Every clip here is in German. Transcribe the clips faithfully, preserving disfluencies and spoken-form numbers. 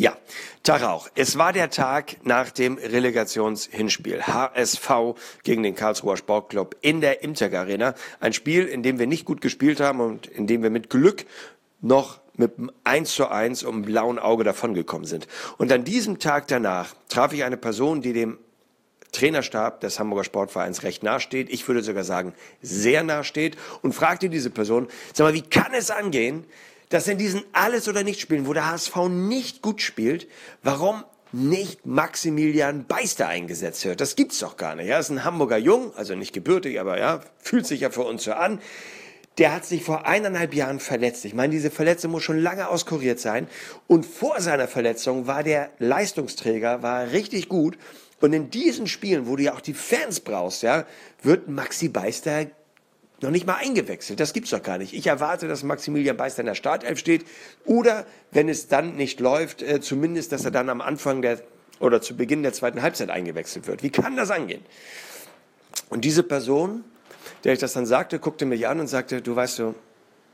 Ja, Tag auch. Es war der Tag nach dem Relegationshinspiel. H S V gegen den Karlsruher Sportclub in der Imtech Arena. Ein Spiel, in dem wir nicht gut gespielt haben und in dem wir mit Glück noch mit einem eins zu eins um blauen Auge davongekommen sind. Und an diesem Tag danach traf ich eine Person, die dem Trainerstab des Hamburger Sportvereins recht nahe steht. Ich würde sogar sagen, sehr nahe steht. Und fragte diese Person, sag mal, wie kann es angehen, dass in diesen Alles- oder Nicht-Spielen, wo der H S V nicht gut spielt, warum nicht Maximilian Beister eingesetzt wird? Das gibt's doch gar nicht. Er ist ein Hamburger Jung, also nicht gebürtig, aber ja, fühlt sich ja für uns so an. Der hat sich vor eineinhalb Jahren verletzt. Ich meine, diese Verletzung muss schon lange auskuriert sein. Und vor seiner Verletzung war der Leistungsträger, war richtig gut. Und in diesen Spielen, wo du ja auch die Fans brauchst, ja, wird Maxi Beister noch nicht mal eingewechselt. Das gibt's doch gar nicht. Ich erwarte, dass Maximilian Beister in der Startelf steht. Oder, wenn es dann nicht läuft, äh, zumindest, dass er dann am Anfang der, oder zu Beginn der zweiten Halbzeit eingewechselt wird. Wie kann das angehen? Und diese Person, der ich das dann sagte, guckte mich an und sagte, du weißt du,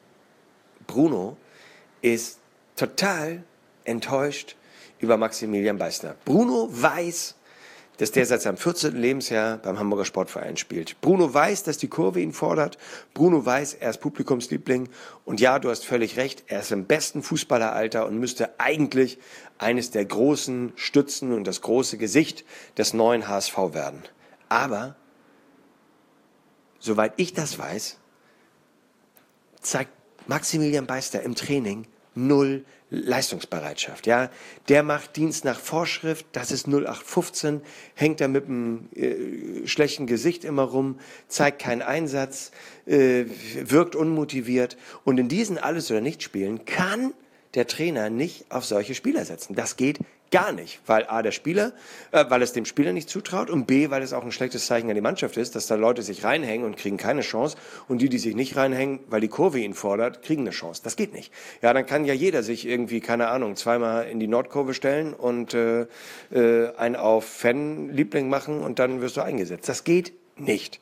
Bruno ist total enttäuscht über Maximilian Beister. Bruno weiß, dass der seit seinem vierzehnten Lebensjahr beim Hamburger Sportverein spielt. Bruno weiß, dass die Kurve ihn fordert. Bruno weiß, er ist Publikumsliebling. Und ja, du hast völlig recht, er ist im besten Fußballeralter und müsste eigentlich eines der großen Stützen und das große Gesicht des neuen H S V werden. Aber, soweit ich das weiß, zeigt Maximilian Beister im Training null Leistungsbereitschaft, ja. Der macht Dienst nach Vorschrift, das ist null acht fünfzehn, hängt da mit einem äh, schlechten Gesicht immer rum, zeigt keinen Einsatz, äh, wirkt unmotiviert. Und in diesen Alles- oder Nicht-Spielen kann der Trainer nicht auf solche Spieler setzen. Das geht gar nicht, weil A, der Spieler, äh, weil es dem Spieler nicht zutraut und B, weil es auch ein schlechtes Zeichen an die Mannschaft ist, dass da Leute sich reinhängen und kriegen keine Chance und die, die sich nicht reinhängen, weil die Kurve ihn fordert, kriegen eine Chance. Das geht nicht. Ja, dann kann ja jeder sich irgendwie, keine Ahnung, zweimal in die Nordkurve stellen und äh, äh, einen auf Fan-Liebling machen und dann wirst du eingesetzt. Das geht nicht.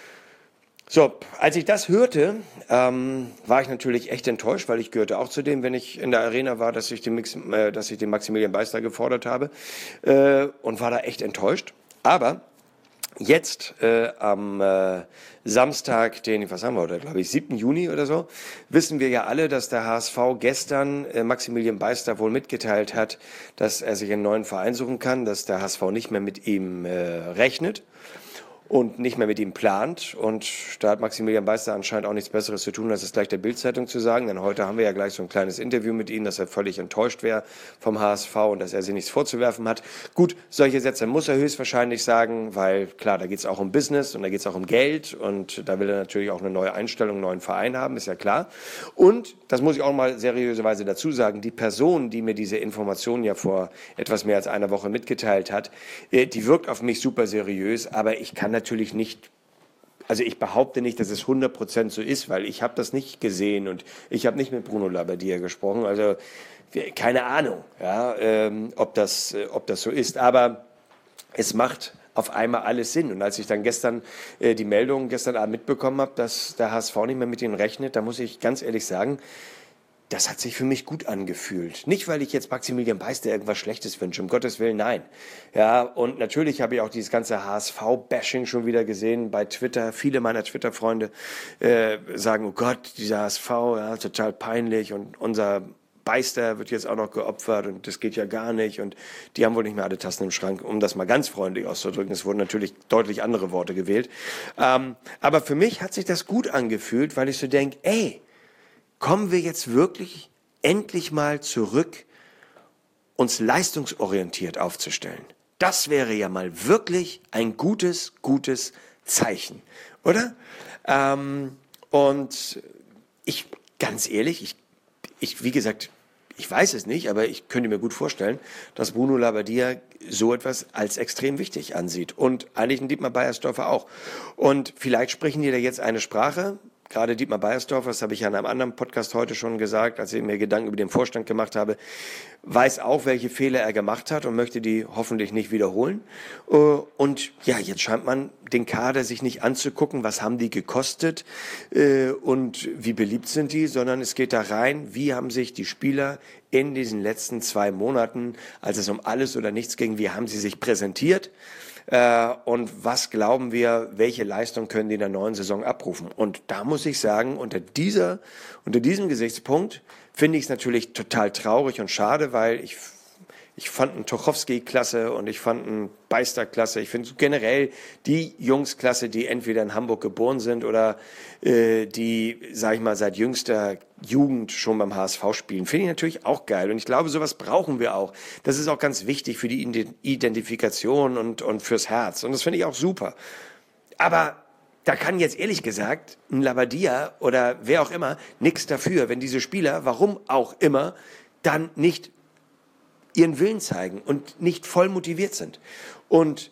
So, als ich das hörte, ähm, war ich natürlich echt enttäuscht, weil ich gehörte auch zu dem, wenn ich in der Arena war, dass ich den, Mix, äh, dass ich den Maximilian Beister gefordert habe äh, und war da echt enttäuscht. Aber jetzt äh, am äh, Samstag, den, was haben wir heute, glaube ich, siebten Juni oder so, wissen wir ja alle, dass der H S V gestern äh, Maximilian Beister wohl mitgeteilt hat, dass er sich einen neuen Verein suchen kann, dass der H S V nicht mehr mit ihm äh, rechnet und nicht mehr mit ihm plant. Und da hat Maximilian Beister anscheinend auch nichts Besseres zu tun, als es gleich der Bild-Zeitung zu sagen. Denn heute haben wir ja gleich so ein kleines Interview mit ihm, dass er völlig enttäuscht wäre vom H S V und dass er sich nichts vorzuwerfen hat. Gut, solche Sätze muss er höchstwahrscheinlich sagen, weil klar, da geht es auch um Business und da geht es auch um Geld und da will er natürlich auch eine neue Einstellung, einen neuen Verein haben, ist ja klar. Und, das muss ich auch mal seriöserweise dazu sagen, die Person, die mir diese Information ja vor etwas mehr als einer Woche mitgeteilt hat, die wirkt auf mich super seriös, aber ich kann natürlich nicht, also ich behaupte nicht, dass es hundert Prozent so ist, weil ich habe das nicht gesehen und ich habe nicht mit Bruno Labbadia gesprochen, also keine Ahnung, ja, ähm, ob das, äh, ob das so ist, aber es macht auf einmal alles Sinn. Und als ich dann gestern äh, die Meldung gestern Abend mitbekommen habe, dass der H S V nicht mehr mit ihnen rechnet, da muss ich ganz ehrlich sagen, das hat sich für mich gut angefühlt. Nicht, weil ich jetzt Maximilian Beister irgendwas Schlechtes wünsche, um Gottes Willen, nein. Ja, und natürlich habe ich auch dieses ganze H S V-Bashing schon wieder gesehen bei Twitter. Viele meiner Twitter-Freunde äh, sagen, oh Gott, dieser H S V, ja, total peinlich und unser Beister wird jetzt auch noch geopfert und das geht ja gar nicht und die haben wohl nicht mehr alle Tassen im Schrank, um das mal ganz freundlich auszudrücken. Es wurden natürlich deutlich andere Worte gewählt. Ähm, aber für mich hat sich das gut angefühlt, weil ich so denke, ey, kommen wir jetzt wirklich endlich mal zurück, uns leistungsorientiert aufzustellen. Das wäre ja mal wirklich ein gutes, gutes Zeichen, oder? Ähm, und ich, ganz ehrlich, ich, ich, wie gesagt, ich weiß es nicht, aber ich könnte mir gut vorstellen, dass Bruno Labbadia so etwas als extrem wichtig ansieht. Und eigentlich ein Dietmar Beiersdorfer auch. Und vielleicht sprechen die da jetzt eine Sprache. gerade Dietmar Beiersdorf, das habe ich ja in einem anderen Podcast heute schon gesagt, als ich mir Gedanken über den Vorstand gemacht habe, weiß auch, welche Fehler er gemacht hat und möchte die hoffentlich nicht wiederholen. Und ja, jetzt scheint man den Kader sich nicht anzugucken, was haben die gekostet und wie beliebt sind die, sondern es geht da rein, wie haben sich die Spieler in diesen letzten zwei Monaten, als es um alles oder nichts ging, wie haben sie sich präsentiert? Und was glauben wir, welche Leistung können die in der neuen Saison abrufen? Und da muss ich sagen, unter dieser, unter diesem Gesichtspunkt finde ich es natürlich total traurig und schade, weil ich, ich fand einen Tuchowski klasse und ich fand einen Beister klasse. Ich finde generell die Jungs klasse, die entweder in Hamburg geboren sind oder äh, die, sag ich mal, seit jüngster Jugend schon beim H S V spielen. Finde ich natürlich auch geil. Und ich glaube, sowas brauchen wir auch. Das ist auch ganz wichtig für die Identifikation und, und fürs Herz. Und das finde ich auch super. Aber da kann jetzt ehrlich gesagt ein Labadia oder wer auch immer nichts dafür, wenn diese Spieler, warum auch immer, dann nicht ihren Willen zeigen und nicht voll motiviert sind. Und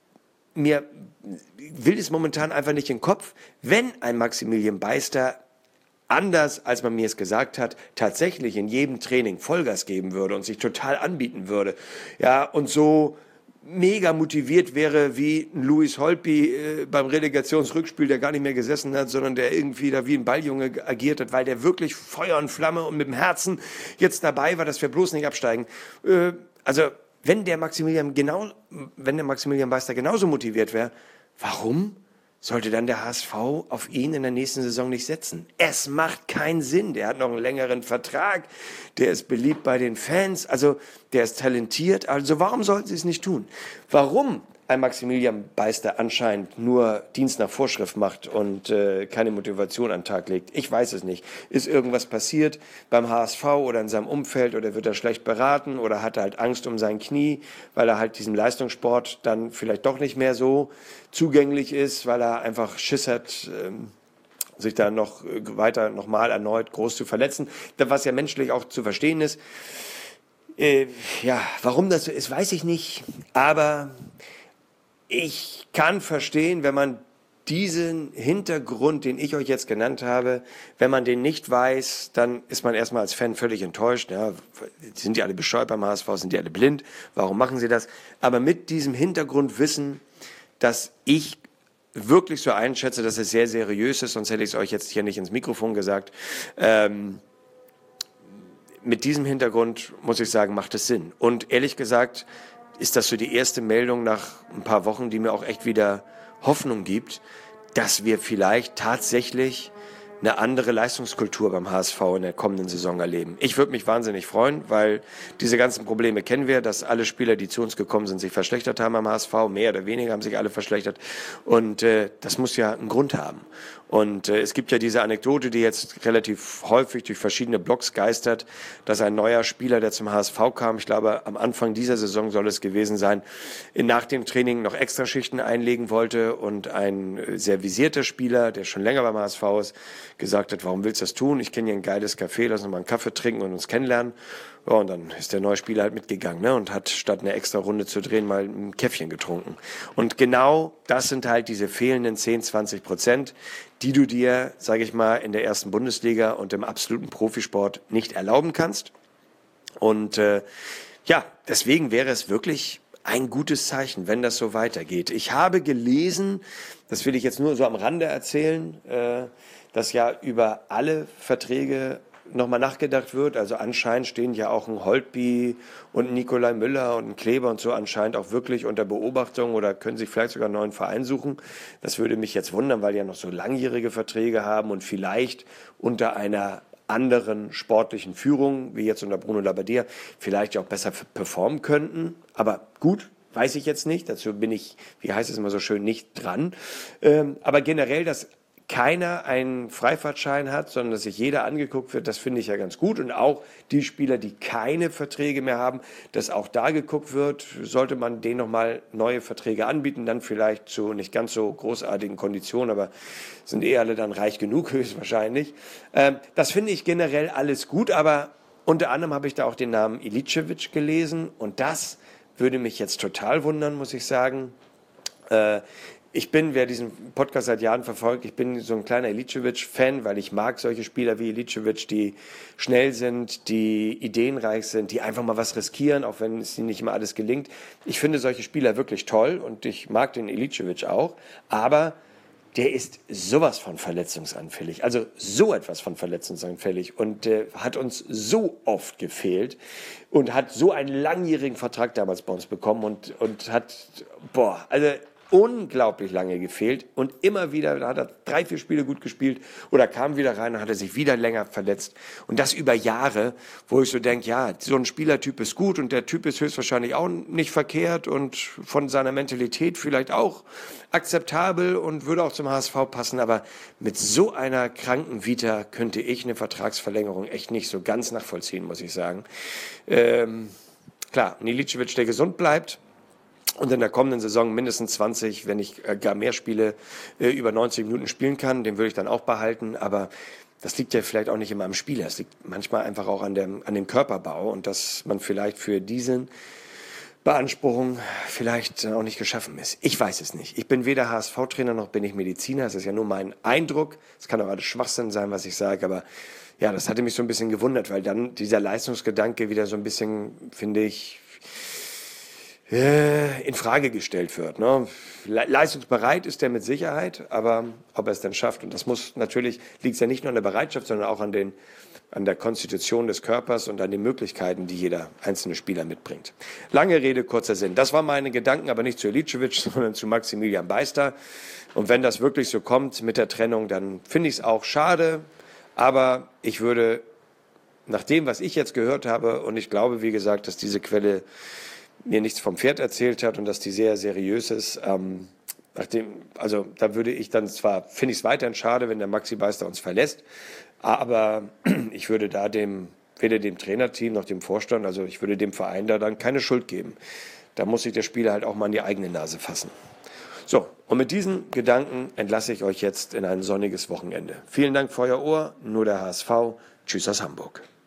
mir will es momentan einfach nicht in den Kopf, wenn ein Maximilian Beister anders, als man mir es gesagt hat, tatsächlich in jedem Training Vollgas geben würde und sich total anbieten würde, ja, und so mega motiviert wäre wie ein Louis Holtby äh, beim Relegationsrückspiel, der gar nicht mehr gesessen hat, sondern der irgendwie da wie ein Balljunge agiert hat, weil der wirklich Feuer und Flamme und mit dem Herzen jetzt dabei war, dass wir bloß nicht absteigen. Äh, also wenn der Maximilian genau, wenn der Maximilian Beister genauso motiviert wäre, warum sollte dann der H S V auf ihn in der nächsten Saison nicht setzen? Es macht keinen Sinn. Der hat noch einen längeren Vertrag. Der ist beliebt bei den Fans. Also der ist talentiert. Also warum sollten sie es nicht tun? Warum ein Maximilian Beister anscheinend nur Dienst nach Vorschrift macht und äh, keine Motivation an den Tag legt? Ich weiß es nicht. Ist irgendwas passiert beim H S V oder in seinem Umfeld oder wird er schlecht beraten oder hat er halt Angst um sein Knie, weil er halt diesem Leistungssport dann vielleicht doch nicht mehr so zugänglich ist, weil er einfach Schiss hat, ähm, sich da noch weiter nochmal erneut groß zu verletzen, was ja menschlich auch zu verstehen ist. Äh, ja, warum das so ist, weiß ich nicht, aber ich kann verstehen, wenn man diesen Hintergrund, den ich euch jetzt genannt habe, wenn man den nicht weiß, dann ist man erstmal als Fan völlig enttäuscht. Ja, sind die alle bescheuert beim H S V, sind die alle blind? Warum machen sie das? Aber mit diesem Hintergrundwissen, dass ich wirklich so einschätze, dass es sehr seriös ist, sonst hätte ich es euch jetzt hier nicht ins Mikrofon gesagt. Ähm, mit diesem Hintergrund muss ich sagen, macht es Sinn. Und ehrlich gesagt ist das so die erste Meldung nach ein paar Wochen, die mir auch echt wieder Hoffnung gibt, dass wir vielleicht tatsächlich eine andere Leistungskultur beim H S V in der kommenden Saison erleben. Ich würde mich wahnsinnig freuen, weil diese ganzen Probleme kennen wir, dass alle Spieler, die zu uns gekommen sind, sich verschlechtert haben am H S V, mehr oder weniger haben sich alle verschlechtert und äh, das muss ja einen Grund haben. Und äh, es gibt ja diese Anekdote, die jetzt relativ häufig durch verschiedene Blogs geistert, dass ein neuer Spieler, der zum H S V kam, ich glaube am Anfang dieser Saison soll es gewesen sein, nach dem Training noch Extraschichten einlegen wollte und ein sehr visierter Spieler, der schon länger beim H S V ist, gesagt hat, warum willst du das tun? Ich kenne hier ein geiles Café, lass uns mal einen Kaffee trinken und uns kennenlernen. Ja, und dann ist der neue Spieler halt mitgegangen, ne, und hat statt eine extra Runde zu drehen mal ein Käffchen getrunken. Und genau das sind halt diese fehlenden zehn, zwanzig Prozent, die du dir, sage ich mal, in der ersten Bundesliga und im absoluten Profisport nicht erlauben kannst. Und äh, ja, deswegen wäre es wirklich ein gutes Zeichen, wenn das so weitergeht. Ich habe gelesen, das will ich jetzt nur so am Rande erzählen, äh, dass ja über alle Verträge nochmal nachgedacht wird. Also anscheinend stehen ja auch ein Holtby und ein Nikolai Müller und ein Kleber und so anscheinend auch wirklich unter Beobachtung oder können sich vielleicht sogar einen neuen Verein suchen. Das würde mich jetzt wundern, weil die ja noch so langjährige Verträge haben und vielleicht unter einer anderen sportlichen Führung, wie jetzt unter Bruno Labbadia, vielleicht auch besser performen könnten. Aber gut, weiß ich jetzt nicht. Dazu bin ich, wie heißt es immer so schön, nicht dran. Ähm, aber generell, dass keiner einen Freifahrtschein hat, sondern dass sich jeder angeguckt wird, das finde ich ja ganz gut. Und auch die Spieler, die keine Verträge mehr haben, dass auch da geguckt wird, sollte man denen nochmal neue Verträge anbieten, dann vielleicht zu nicht ganz so großartigen Konditionen, aber sind eh alle dann reich genug, höchstwahrscheinlich. Ähm, das finde ich generell alles gut, aber unter anderem habe ich da auch den Namen Ilicevic gelesen und das würde mich jetzt total wundern, muss ich sagen. Äh, ich bin, wer diesen Podcast seit Jahren verfolgt, ich bin so ein kleiner Iličević-Fan, weil ich mag solche Spieler wie Iličević, die schnell sind, die ideenreich sind, die einfach mal was riskieren, auch wenn es ihnen nicht immer alles gelingt. Ich finde solche Spieler wirklich toll und ich mag den Iličević auch, aber der ist sowas von verletzungsanfällig, also so etwas von verletzungsanfällig und äh, hat uns so oft gefehlt und hat so einen langjährigen Vertrag damals bei uns bekommen und, und hat, boah, also unglaublich lange gefehlt und immer wieder, da hat er drei, vier Spiele gut gespielt oder kam wieder rein und hat er sich wieder länger verletzt und das über Jahre, wo ich so denke, ja, so ein Spielertyp ist gut und der Typ ist höchstwahrscheinlich auch nicht verkehrt und von seiner Mentalität vielleicht auch akzeptabel und würde auch zum H S V passen, aber mit so einer kranken Vita könnte ich eine Vertragsverlängerung echt nicht so ganz nachvollziehen, muss ich sagen. Ähm, klar, Iličević, der gesund bleibt, und in der kommenden Saison mindestens zwanzig, wenn ich äh, gar mehr Spiele äh, über neunzig Minuten spielen kann, den würde ich dann auch behalten. Aber das liegt ja vielleicht auch nicht immer am Spieler. Es liegt manchmal einfach auch an dem, an dem Körperbau und dass man vielleicht für diesen Beanspruchung vielleicht auch nicht geschaffen ist. Ich weiß es nicht. Ich bin weder H S V-Trainer noch bin ich Mediziner. Das ist ja nur mein Eindruck. Es kann auch alles Schwachsinn sein, was ich sage, aber ja, das hatte mich so ein bisschen gewundert, weil dann dieser Leistungsgedanke wieder so ein bisschen, finde ich, in Frage gestellt wird. Ne? Leistungsbereit ist er mit Sicherheit, aber ob er es dann schafft, und das muss natürlich, liegt es ja nicht nur an der Bereitschaft, sondern auch an, den, an der Konstitution des Körpers und an den Möglichkeiten, die jeder einzelne Spieler mitbringt. Lange Rede, kurzer Sinn. Das waren meine Gedanken, aber nicht zu Iličević, sondern zu Maximilian Beister. Und wenn das wirklich so kommt mit der Trennung, dann finde ich es auch schade, aber ich würde, nach dem, was ich jetzt gehört habe, und ich glaube, wie gesagt, dass diese Quelle mir nichts vom Pferd erzählt hat und dass die sehr seriös ist. Ähm, nachdem, also da würde ich dann zwar, finde ich es weiterhin schade, wenn der Maxi Beister uns verlässt, aber ich würde da dem, weder dem Trainerteam noch dem Vorstand, also ich würde dem Verein da dann keine Schuld geben. Da muss sich der Spieler halt auch mal an die eigene Nase fassen. So, und mit diesen Gedanken entlasse ich euch jetzt in ein sonniges Wochenende. Vielen Dank für euer Ohr, nur der H S V. Tschüss aus Hamburg.